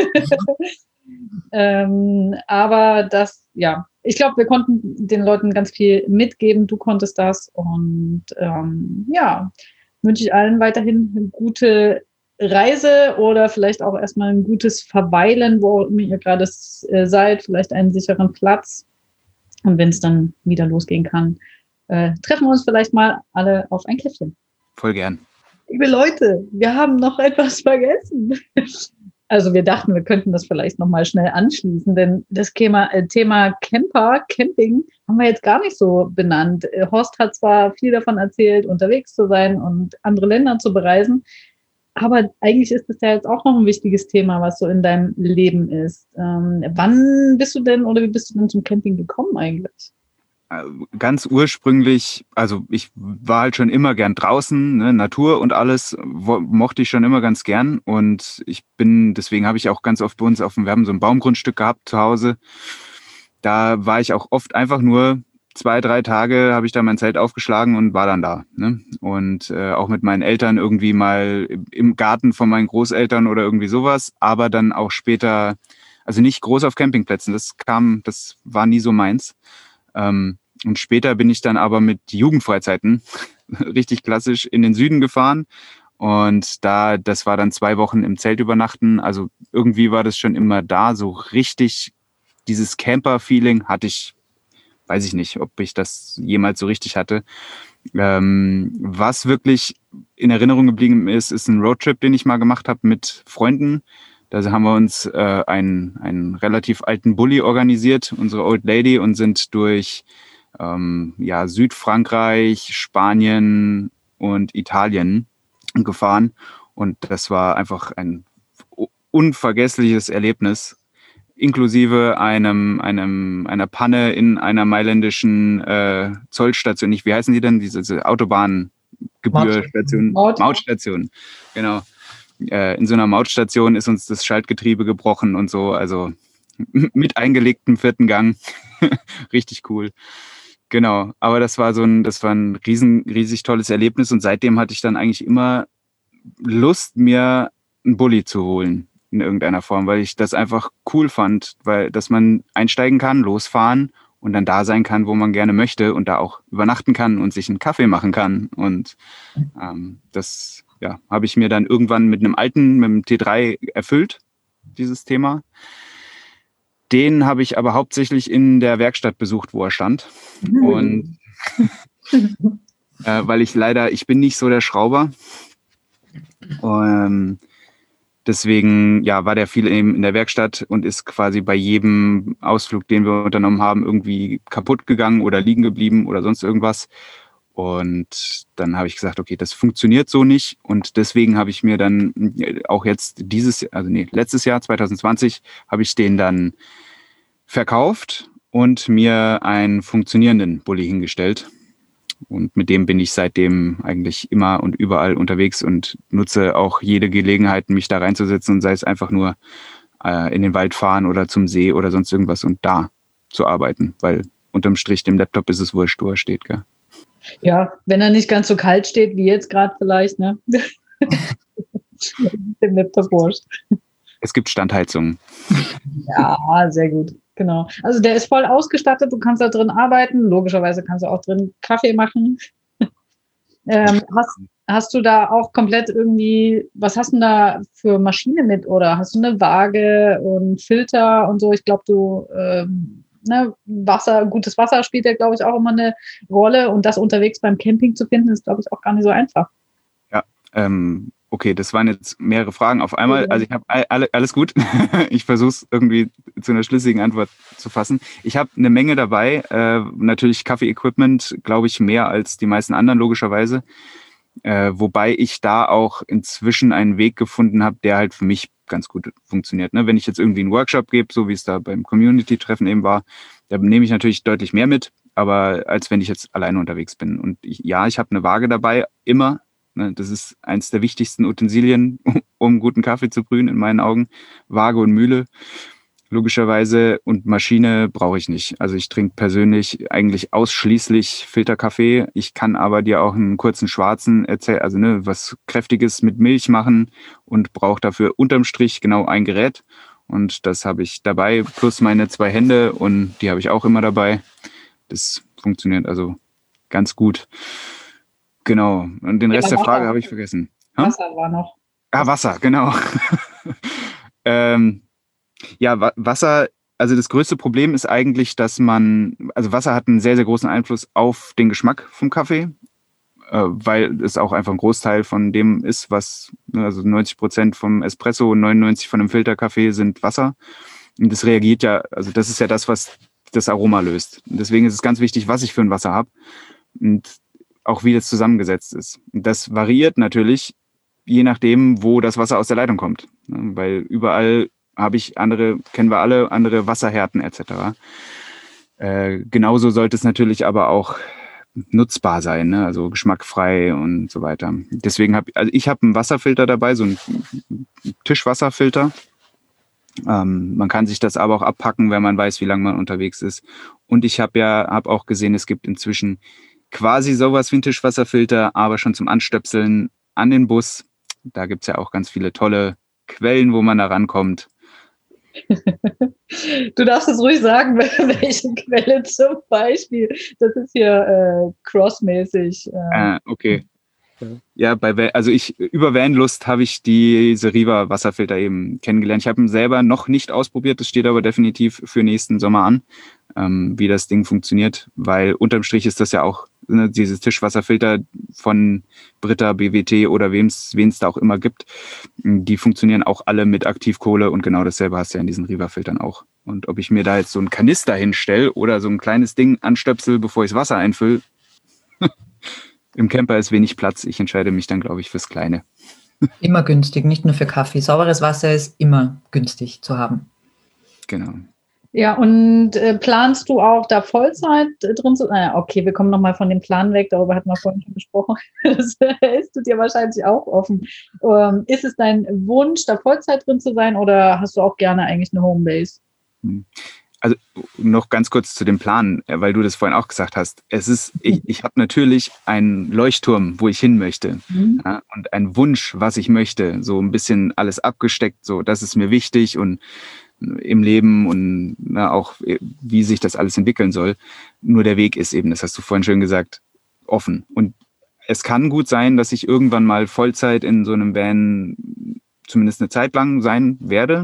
ähm, aber das, ja, ich glaube, wir konnten den Leuten ganz viel mitgeben. Du konntest das. Und ähm, ja, wünsche ich allen weiterhin eine gute Reise oder vielleicht auch erstmal ein gutes Verweilen, wo ihr gerade seid, vielleicht einen sicheren Platz. Und wenn es dann wieder losgehen kann, äh, treffen wir uns vielleicht mal alle auf ein Käffchen. Voll gern. Liebe Leute, wir haben noch etwas vergessen. Also wir dachten, wir könnten das vielleicht nochmal schnell anschließen, denn das Thema, äh, Thema Camper, Camping haben wir jetzt gar nicht so benannt. Horst hat zwar viel davon erzählt, unterwegs zu sein und andere Länder zu bereisen, aber eigentlich ist das ja jetzt auch noch ein wichtiges Thema, was so in deinem Leben ist. Ähm, wann bist du denn oder wie bist du denn zum Camping gekommen eigentlich? Ganz ursprünglich, also ich war halt schon immer gern draußen, ne, Natur und alles wo, mochte ich schon immer ganz gern und ich bin, deswegen habe ich auch ganz oft bei uns auf dem, wir haben so ein Baumgrundstück gehabt zu Hause, da war ich auch oft einfach nur zwei, drei Tage habe ich da mein Zelt aufgeschlagen und war dann da. Ne? Und äh, auch mit meinen Eltern irgendwie mal im Garten von meinen Großeltern oder irgendwie sowas, aber dann auch später, also nicht groß auf Campingplätzen, das kam, das war nie so meins. Ähm, und später bin ich dann aber mit Jugendfreizeiten richtig klassisch in den Süden gefahren und da, das war dann zwei Wochen im Zelt übernachten, also irgendwie war das schon immer da, so richtig dieses Camper-Feeling hatte ich, weiß ich nicht, ob ich das jemals so richtig hatte. Ähm, was wirklich in Erinnerung geblieben ist, ist ein Roadtrip, den ich mal gemacht habe mit Freunden. Da haben wir uns äh, einen, einen relativ alten Bulli organisiert, unsere Old Lady, und sind durch ähm, ja, Südfrankreich, Spanien und Italien gefahren. Und das war einfach ein unvergessliches Erlebnis, inklusive einem, einem, einer Panne in einer mailändischen äh, Zollstation. Nicht, wie heißen die denn? Diese, diese Autobahngebührstation. Maut. Mautstation. Genau. Äh, in so einer Mautstation ist uns das Schaltgetriebe gebrochen und so. Also mit eingelegtem vierten Gang. Richtig cool. Genau. Aber das war so ein, das war ein riesen, riesig tolles Erlebnis. Und seitdem hatte ich dann eigentlich immer Lust, mir einen Bulli zu holen. In irgendeiner Form, weil ich das einfach cool fand, weil dass man einsteigen kann, losfahren und dann da sein kann, wo man gerne möchte und da auch übernachten kann und sich einen Kaffee machen kann. Und ähm, das ja, habe ich mir dann irgendwann mit einem alten, mit dem T drei erfüllt, dieses Thema. Den habe ich aber hauptsächlich in der Werkstatt besucht, wo er stand. Mhm. Und äh, weil ich leider, ich bin nicht so der Schrauber. Und deswegen ja, war der viel eben in der Werkstatt und ist quasi bei jedem Ausflug, den wir unternommen haben, irgendwie kaputt gegangen oder liegen geblieben oder sonst irgendwas. Und dann habe ich gesagt, okay, das funktioniert so nicht. Und deswegen habe ich mir dann auch jetzt dieses, also nee, letztes Jahr, zwanzig zwanzig, habe ich den dann verkauft und mir einen funktionierenden Bulli hingestellt. Und mit dem bin ich seitdem eigentlich immer und überall unterwegs und nutze auch jede Gelegenheit, mich da reinzusetzen und sei es einfach nur äh, in den Wald fahren oder zum See oder sonst irgendwas und da zu arbeiten, weil unterm Strich dem Laptop ist es wurscht, wo er steht, gell? Ja, wenn er nicht ganz so kalt steht wie jetzt gerade vielleicht, ne? Dem Laptop wurscht. Es gibt Standheizungen. Ja, sehr gut. Genau. Also der ist voll ausgestattet, du kannst da drin arbeiten. Logischerweise kannst du auch drin Kaffee machen. ähm, hast, hast du da auch komplett irgendwie, was hast du denn da für Maschine mit? Oder hast du eine Waage und Filter und so? Ich glaube, du, ähm, ne, Wasser, gutes Wasser spielt ja, glaube ich, auch immer eine Rolle. Und das unterwegs beim Camping zu finden, ist, glaube ich, auch gar nicht so einfach. Ja, ähm, okay, das waren jetzt mehrere Fragen auf einmal. Also ich habe alle, alles gut. Ich versuche es irgendwie zu einer schlüssigen Antwort zu fassen. Ich habe eine Menge dabei. Äh, natürlich Kaffee-Equipment, glaube ich, mehr als die meisten anderen logischerweise. Äh, wobei ich da auch inzwischen einen Weg gefunden habe, der halt für mich ganz gut funktioniert. Ne? Wenn ich jetzt irgendwie einen Workshop gebe, so wie es da beim Community-Treffen eben war, da nehme ich natürlich deutlich mehr mit, aber als wenn ich jetzt alleine unterwegs bin. Und ich, ja, ich habe eine Waage dabei, immer. Das ist eins der wichtigsten Utensilien, um guten Kaffee zu brühen, in meinen Augen. Waage und Mühle, logischerweise. Und Maschine brauche ich nicht. Also ich trinke persönlich eigentlich ausschließlich Filterkaffee. Ich kann aber dir auch einen kurzen schwarzen, also ne, was Kräftiges mit Milch machen und brauche dafür unterm Strich genau ein Gerät. Und das habe ich dabei, plus meine zwei Hände und die habe ich auch immer dabei. Das funktioniert also ganz gut. Genau. Und den Rest Ja, der Frage Wasser. habe ich vergessen. Hm? Wasser war noch. Ah, Wasser, genau. ähm, ja, Wa- Wasser, also das größte Problem ist eigentlich, dass man, also Wasser hat einen sehr, sehr großen Einfluss auf den Geschmack vom Kaffee, äh, weil es auch einfach ein Großteil von dem ist, was, ne, also neunzig Prozent vom Espresso und neunundneunzig von einem Filterkaffee sind Wasser. Und das reagiert ja, also das ist ja das, was das Aroma löst. Und deswegen ist es ganz wichtig, was ich für ein Wasser habe und auch wie das zusammengesetzt ist. Und das variiert natürlich, je nachdem, wo das Wasser aus der Leitung kommt. Ne, weil überall habe ich andere, kennen wir alle, andere Wasserhärten et cetera. Äh, genauso sollte es natürlich aber auch nutzbar sein, ne? Also geschmackfrei und so weiter. Deswegen habe also ich habe einen Wasserfilter dabei, so einen Tischwasserfilter. Ähm, man kann sich das aber auch abpacken, wenn man weiß, wie lange man unterwegs ist. Und ich habe ja habe auch gesehen, es gibt inzwischen quasi sowas wie einen Tischwasserfilter, aber schon zum Anstöpseln an den Bus. Da gibt es ja auch ganz viele tolle Quellen, wo man da rankommt. Du darfst es ruhig sagen, welche Quelle zum Beispiel. Das ist hier äh, crossmäßig. Äh. Äh, okay. Ja, bei Van, also ich über Vanlust habe ich diese Riva Wasserfilter eben kennengelernt. Ich habe ihn selber noch nicht ausprobiert, das steht aber definitiv für nächsten Sommer an, ähm, wie das Ding funktioniert, weil unterm Strich ist das ja auch, ne, dieses Tischwasserfilter von Brita, B W T oder wem es da auch immer gibt, die funktionieren auch alle mit Aktivkohle und genau dasselbe hast du ja in diesen Riva-Filtern auch. Und ob ich mir da jetzt so einen Kanister hinstelle oder so ein kleines Ding anstöpsel, bevor ich das Wasser einfülle, im Camper ist wenig Platz. Ich entscheide mich dann, glaube ich, fürs Kleine. Immer günstig, nicht nur für Kaffee. Sauberes Wasser ist immer günstig zu haben. Genau. Ja, und äh, planst du auch da Vollzeit äh, drin zu sein? Ah, okay, wir kommen nochmal von dem Plan weg, darüber hatten wir vorhin schon gesprochen. Das hältst du dir wahrscheinlich auch offen. Ähm, ist es dein Wunsch, da Vollzeit drin zu sein oder hast du auch gerne eigentlich eine Homebase? Also noch ganz kurz zu dem Plan, weil du das vorhin auch gesagt hast. Es ist, ich, ich habe natürlich einen Leuchtturm, wo ich hin möchte, mhm. ja, und einen Wunsch, was ich möchte. So ein bisschen alles abgesteckt, so das ist mir wichtig und im Leben und na, auch wie sich das alles entwickeln soll. Nur der Weg ist eben, das hast du vorhin schön gesagt, offen. Und es kann gut sein, dass ich irgendwann mal Vollzeit in so einem Van zumindest eine Zeit lang sein werde.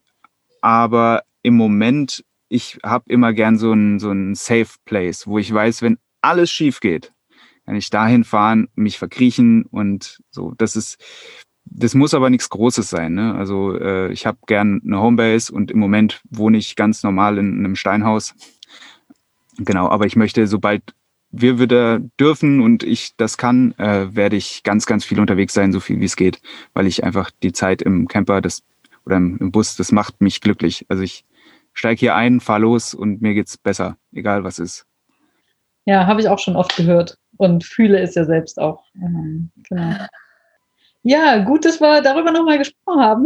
Aber im Moment, ich habe immer gern so einen so einen Safe Place, wo ich weiß, wenn alles schief geht, kann ich dahin fahren, mich verkriechen und so. Das ist, das muss aber nichts Großes sein, ne? Also äh, ich habe gern eine Homebase und im Moment wohne ich ganz normal in, in einem Steinhaus. Genau, aber ich möchte, sobald wir wieder dürfen und ich das kann, äh, werde ich ganz, ganz viel unterwegs sein, so viel wie es geht, weil ich einfach die Zeit im Camper, das oder im, im Bus, das macht mich glücklich. Also ich steige hier ein, fahre los und mir geht's besser, egal was ist. Ja, habe ich auch schon oft gehört und fühle es ja selbst auch. Ähm, genau. Ja, gut, dass wir darüber nochmal gesprochen haben.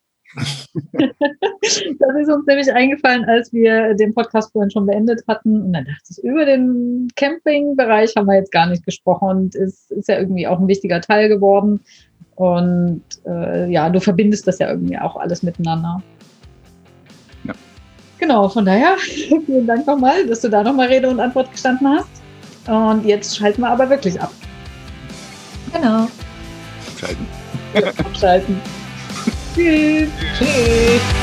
Das ist uns nämlich eingefallen, als wir den Podcast vorhin schon beendet hatten. Und dann dachte ich, über den Campingbereich haben wir jetzt gar nicht gesprochen. Und es ist ja irgendwie auch ein wichtiger Teil geworden. Und äh, ja, du verbindest das ja irgendwie auch alles miteinander. Ja. Genau, von daher vielen Dank nochmal, dass du da nochmal Rede und Antwort gestanden hast. Und jetzt schalten wir aber wirklich ab. Genau. Schalten. Abschalten. Tschüss. Tschüss.